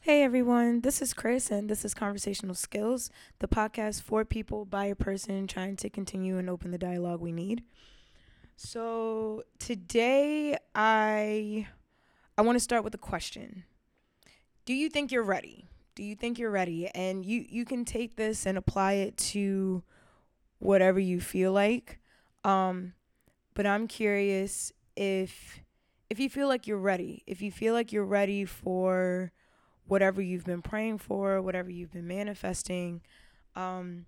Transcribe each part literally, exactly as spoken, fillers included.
Hey everyone, this is Chris and this is Conversational Skills, the podcast for people by a person trying to continue and open the dialogue we need. So today I I want to start with a question. Do you think you're ready? Do you think you're ready? And you you can take this and apply it to whatever you feel like. Um but I'm curious if if you feel like you're ready. If you feel like you're ready for whatever you've been praying for, whatever you've been manifesting, um,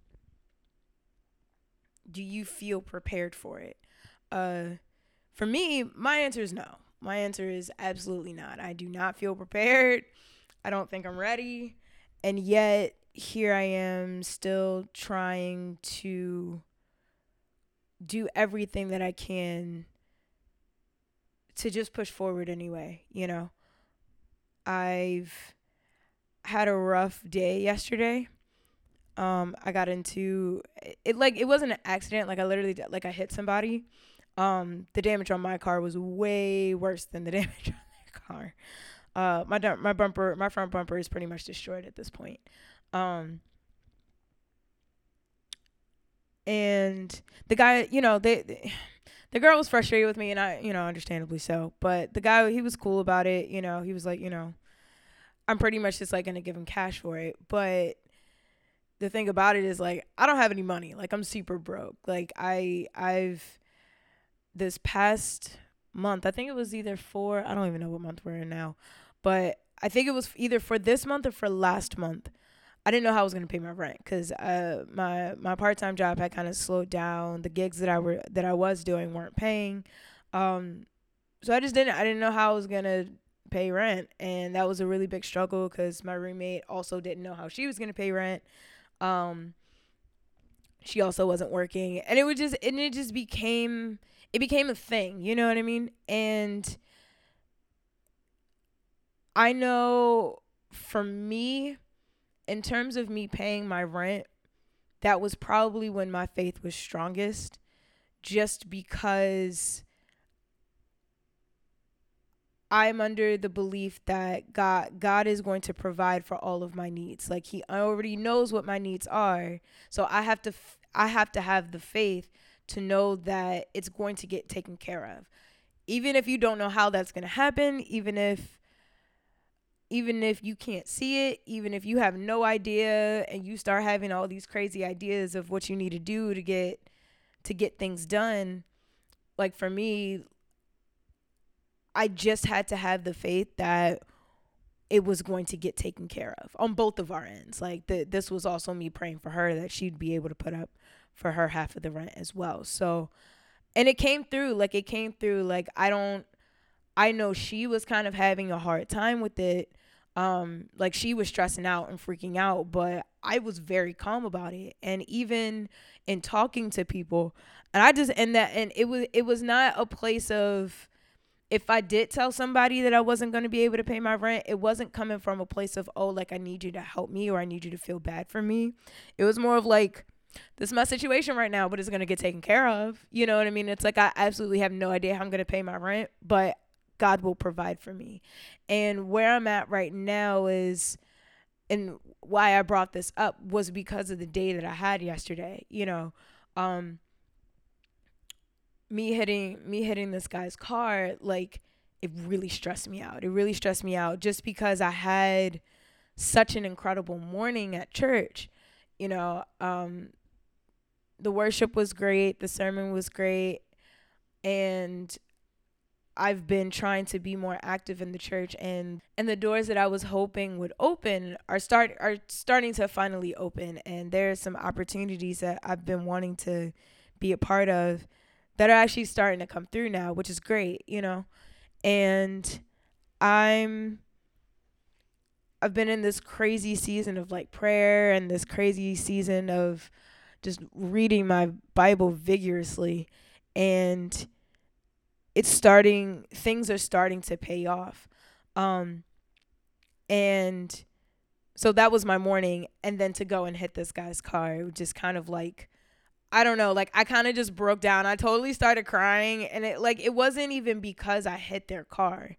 do you feel prepared for it? Uh, for me, my answer is no. My answer is absolutely not. I do not feel prepared. I don't think I'm ready. And yet, here I am still trying to do everything that I can to just push forward anyway, you know? I've had a rough day yesterday. Um, I got into it, it like it wasn't an accident. Like I literally like I hit somebody. Um, the damage on my car was way worse than the damage on their car. Uh, my my bumper, my front bumper is pretty much destroyed at this point. Um, and the guy, you know, they, they the girl was frustrated with me, and I, you know, understandably so. But the guy, he was cool about it. You know, he was like, you know, I'm pretty much just like gonna give him cash for it, but the thing about it is like I don't have any money. Like I'm super broke. Like I I've this past month, I think it was either for I don't even know what month we're in now, but I think it was either for this month or for last month. I didn't know how I was gonna pay my rent because uh my my part time job had kind of slowed down. The gigs that I were that I was doing weren't paying, um, so I just didn't I didn't know how I was gonna pay rent, and that was a really big struggle because my roommate also didn't know how she was gonna pay rent. Um, she also wasn't working, and it would just and it just became it became a thing. You know what I mean? And I know for me, in terms of me paying my rent, that was probably when my faith was strongest, just because I'm under the belief that God God is going to provide for all of my needs. Like he already knows what my needs are. So I have to f- I have to have the faith to know that it's going to get taken care of. Even if you don't know how that's going to happen, even if even if you can't see it, even if you have no idea and you start having all these crazy ideas of what you need to do to get to get things done, like for me, I just had to have the faith that it was going to get taken care of on both of our ends. Like the, this was also me praying for her that she'd be able to put up for her half of the rent as well. So, and it came through, like it came through, like I don't, I know she was kind of having a hard time with it. Um, like she was stressing out and freaking out, but I was very calm about it. And even in talking to people, and I just, and that, and it was, it was not a place of, if I did tell somebody that I wasn't going to be able to pay my rent, it wasn't coming from a place of, oh, like I need you to help me or I need you to feel bad for me. It was more of like, this is my situation right now, but it's going to get taken care of. You know what I mean? It's like I absolutely have no idea how I'm going to pay my rent, but God will provide for me. And where I'm at right now is, and why I brought this up was because of the day that I had yesterday, you know. Um, me hitting me hitting this guy's car, like it really stressed me out. It really stressed me out just because I had such an incredible morning at church. You know, um, the worship was great, the sermon was great, and I've been trying to be more active in the church, and and the doors that I was hoping would open are start are starting to finally open, and there are some opportunities that I've been wanting to be a part of that are actually starting to come through now, which is great, you know. And I'm I've been in this crazy season of like prayer and this crazy season of just reading my Bible vigorously, and it's starting things are starting to pay off. Um and so that was my morning, and then to go and hit this guy's car, it was just kind of like, I don't know, like I kind of just broke down. I totally started crying, and it like it wasn't even because I hit their car.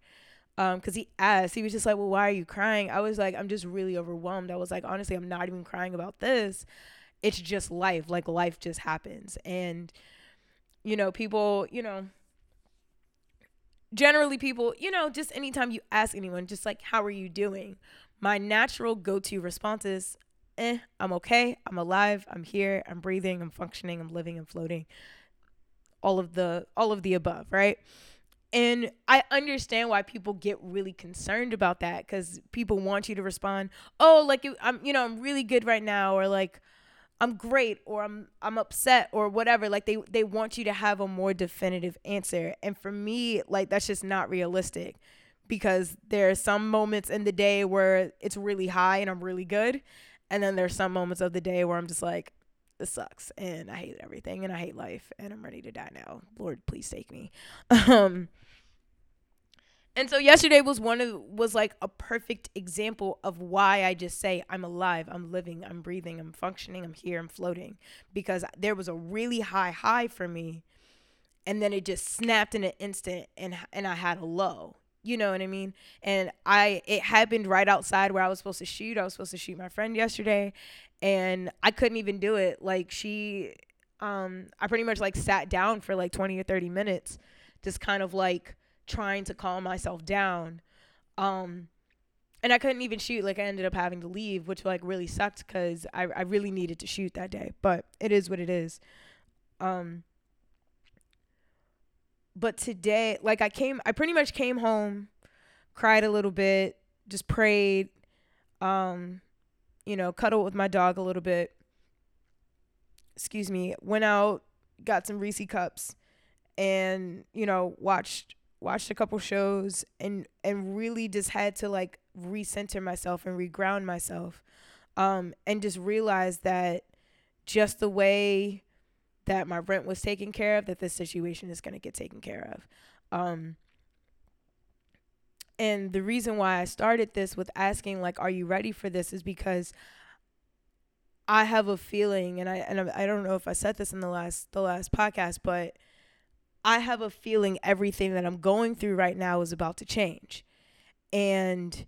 Um, because he asked, he was just like, well, why are you crying? I was like, I'm just really overwhelmed. I was like, honestly, I'm not even crying about this. It's just life. Like, life just happens. And, you know, people, you know, generally people, you know, just anytime you ask anyone, just like, how are you doing? My natural go to response is, eh, I'm okay. I'm alive. I'm here. I'm breathing. I'm functioning. I'm living. I'm floating. All of the, all of the above, right? And I understand why people get really concerned about that, because people want you to respond, oh, like it, I'm, you know, I'm really good right now, or like I'm great, or I'm I'm upset, or whatever. Like they they want you to have a more definitive answer. And for me, like that's just not realistic, because there are some moments in the day where it's really high and I'm really good, and then there's some moments of the day where I'm just like, this sucks and I hate everything and I hate life and I'm ready to die now. Lord, please take me. Um and so yesterday was one of was like a perfect example of why I just say I'm alive, I'm living, I'm breathing, I'm functioning, I'm here, I'm floating, because there was a really high high for me, and then it just snapped in an instant, and and I had a low. You know what I mean? And I it happened right outside where I was supposed to shoot. I was supposed to shoot my friend yesterday, and I couldn't even do it. Like she um I pretty much like sat down for like twenty or thirty minutes, just kind of like trying to calm myself down. Um and I couldn't even shoot. Like I ended up having to leave, which like really sucked because I, I really needed to shoot that day. But it is what it is. Um but today, like I came I pretty much came home, cried a little bit, just prayed, um, you know, cuddled with my dog a little bit. Excuse me, went out, got some Reese cups, and, you know, watched watched a couple shows, and and really just had to like recenter myself and reground myself, um and just realize that just the way that my rent was taken care of, that this situation is going to get taken care of. um and the reason why I started this with asking like, are you ready for this, is because I have a feeling, and I and I don't know if I said this in the last the last podcast, but I have a feeling everything that I'm going through right now is about to change. And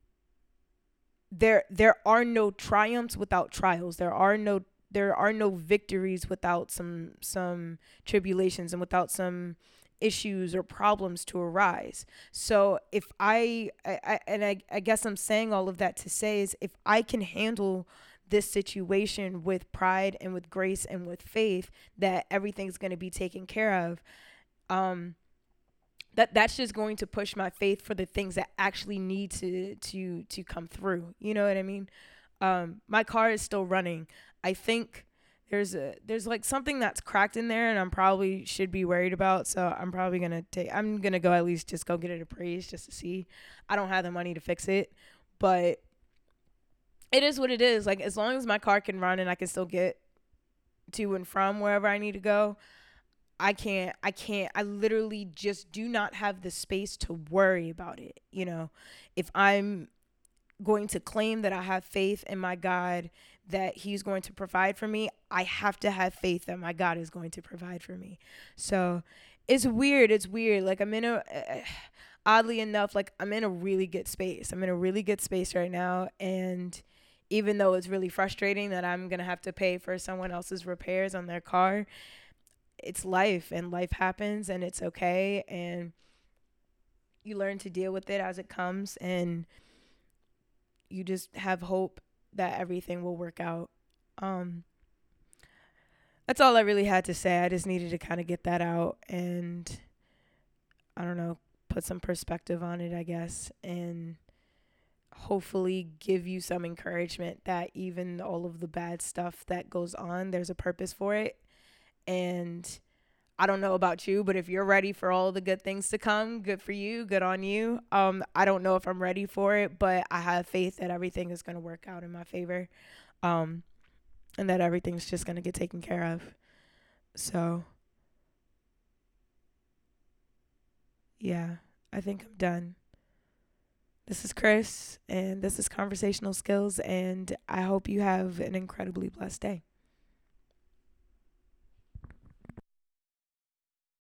there there are no triumphs without trials. There are no there are no victories without some some tribulations and without some issues or problems to arise. So if I, I, I and I, I guess I'm saying all of that to say is, if I can handle this situation with pride and with grace and with faith that everything's going to be taken care of, um that that's just going to push my faith for the things that actually need to to to come through. You know what I mean? Um my car is still running. I think there's a there's like something that's cracked in there, and I'm probably should be worried about, so I'm probably going to take I'm going to go at least just go get it appraised just to see. I don't have the money to fix it, but it is what it is. Like, as long as my car can run and I can still get to and from wherever I need to go, I can't, I can't, I literally just do not have the space to worry about it. You know, if I'm going to claim that I have faith in my God, that he's going to provide for me, I have to have faith that my God is going to provide for me. So it's weird. It's weird. Like I'm in a, uh, oddly enough, like I'm in a really good space. I'm in a really good space right now. And even though it's really frustrating that I'm going to have to pay for someone else's repairs on their car, it's life, and life happens, and it's okay, and you learn to deal with it as it comes, and you just have hope that everything will work out. Um, that's all I really had to say. I just needed to kind of get that out, and I don't know, put some perspective on it, I guess, and hopefully give you some encouragement that even all of the bad stuff that goes on, there's a purpose for it. And I don't know about you, but if you're ready for all the good things to come, good for you, good on you. Um, I don't know if I'm ready for it, but I have faith that everything is going to work out in my favor, um, and that everything's just going to get taken care of. So, yeah, I think I'm done. This is Chris, and this is Conversational Skills, and I hope you have an incredibly blessed day.